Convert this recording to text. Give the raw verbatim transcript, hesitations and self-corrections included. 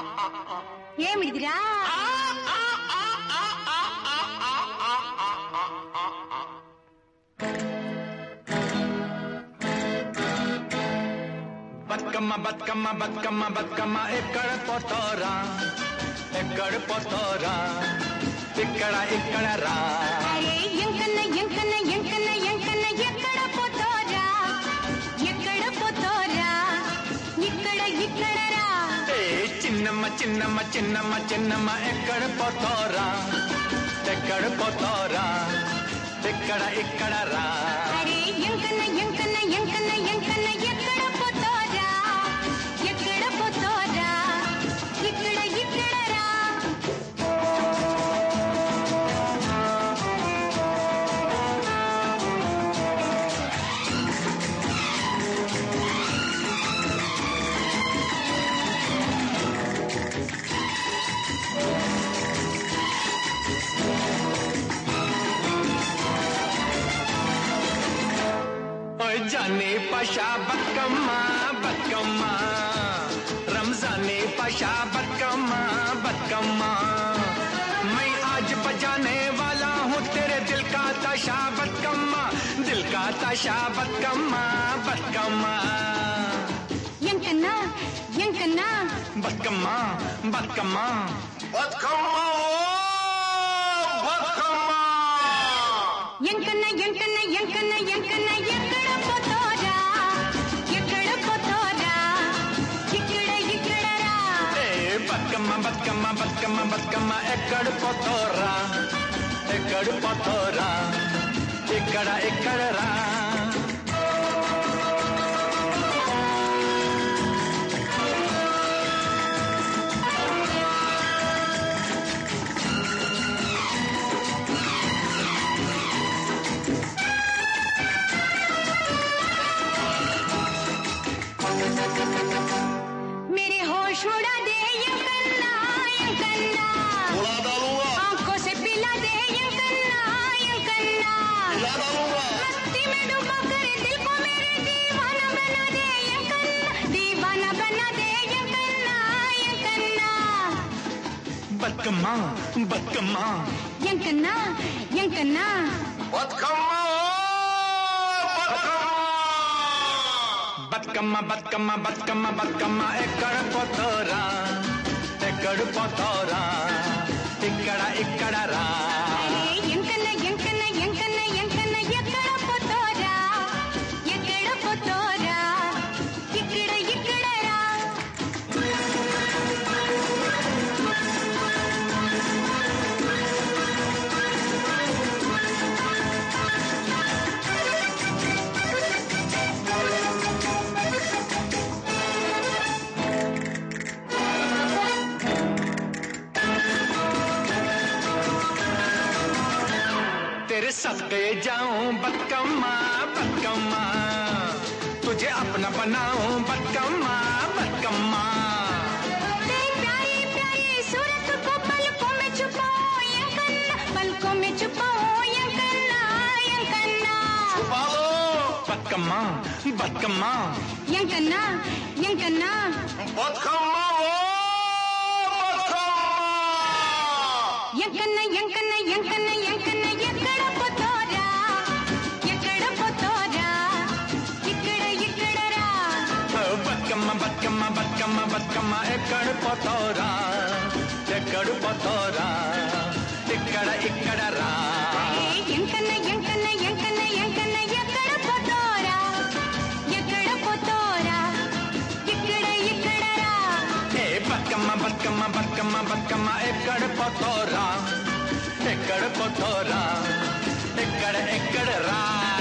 ఏమిడిదిరా బతుకమ్మ బతుకమ్మ బతుకమ్మ బతుకమ్మ ఎక్కడ పోతారా ఎక్కడ పోతారా ఇక్కడ ఇక్కడ రా ఎంకన్న ఎంకన్న ఎంకన్న ఎంకన్న ఎక్కడ పోతారా ఎక్కడ పోతారా ఇక్కడ ఇక్కడ రా చిన్నమ్మ చిన్నమ్మ చిన్నమ్మ చిన్నమ్మ ఎక్కడ పోతారా ఎక్కడ పోతారా ఇక్కడ ఇక్కడ రా ఎంకన్న ఎంకన్న ఎంకన్న ఎంకన్న ఎక్కడ పోతారా ఎక్కడ పోతారా ఇక్కడ ఇక్కడ రా जाने पाशा बतकम्मा बतकम्मा रमजाने पाशा बतकम्मा बतकम्मा मैं आज बजाने वाला हूँ तेरे दिल का ताशा बतकम्मा दिल का ताशा बतकम्मा बतकम्मा ఎంకన్నా ఎంకన్నా बतकम्मा बतकम्मा బతుకమ్మ బతుకమ్మ ఎంకన్నా ఎంకన్నా ఎంకన్నా ఎంకన్నా ఎక్కడ పోతారా ఎక్కడ పోతారా ఇక్కడ ఇక్కడ రా బతుకమ్మ బతుకమ్మ బతుకమ్మ బతుకమ్మ ఎక్కడ పోతారా ఎక్కడ పోతారా ఇక్కడ ఇక్కడ రా मेरे होश उड़ा दे यंकन्ना यंकन्ना ఉడా దాలుగా आंखों से पिला दे यंकन्ना यंकन्ना ఇలా దాలుగా मस्ती में डूबा कर दिल को मेरे दीवाना बना दे यंकन्ना दीवाना बना दे यंकन्ना यंकन्ना బతుకమ్మ బతుకమ్మ यंकन्ना यंकन्ना బతుకమ్మ బతుకమ్మ బతుకమ్మ బతుకమ్మ బతుకమ్మ ఎక్కడ పోతారా ఎక్కడ పోతారా ఇక్కడ ఇక్కడ రా यंकन्ना यंकन्ना यंकन्ना यंकन्ना ఎక్కడ పోతారా ఎక్కడ పోతారా ఇక్కడ ఇక్కడ రా तेरे सदके जाऊं बतकम्मा बतकम्मा तुझे अपना बनाऊं बतकम्मा बतकम्मा तेरी प्यारी प्यारी सूरत को पलकों में छुपाओ यंकन्ना पलकों में छुपाओ यंकन्ना यंकन्ना బాలు बतकम्मा बतकम्मा यंकन्ना यंकन्ना బతుకమ్మ यंकन्ना यंकन्ना यंकन्ना यंकन्ना ఎక్కడ పోతారా ఎక్కడ పోతారా ఇక్కడ ఇక్కడ రా బతుకమ్మ బతుకమ్మ బతుకమ్మ బతుకమ్మ ఎక్కడ పోతారా ఎక్కడ పోతారా ఇక్కడ ఇక్కడ రా ఎంకన్నా ఎంకన్నా ఎంకన్నా ఎంకన్నా ఎక్కడ పోతారా ఎక్కడ పోతారా ఇక్కడ ఇక్కడ రా ఏ బతుకమ్మ బతుకమ్మ బతుకమ్మ బతుకమ్మ ఎక్కడ పోతారా ఎక్కడ పోతారా ఎక్కడ ఎక్కడ రా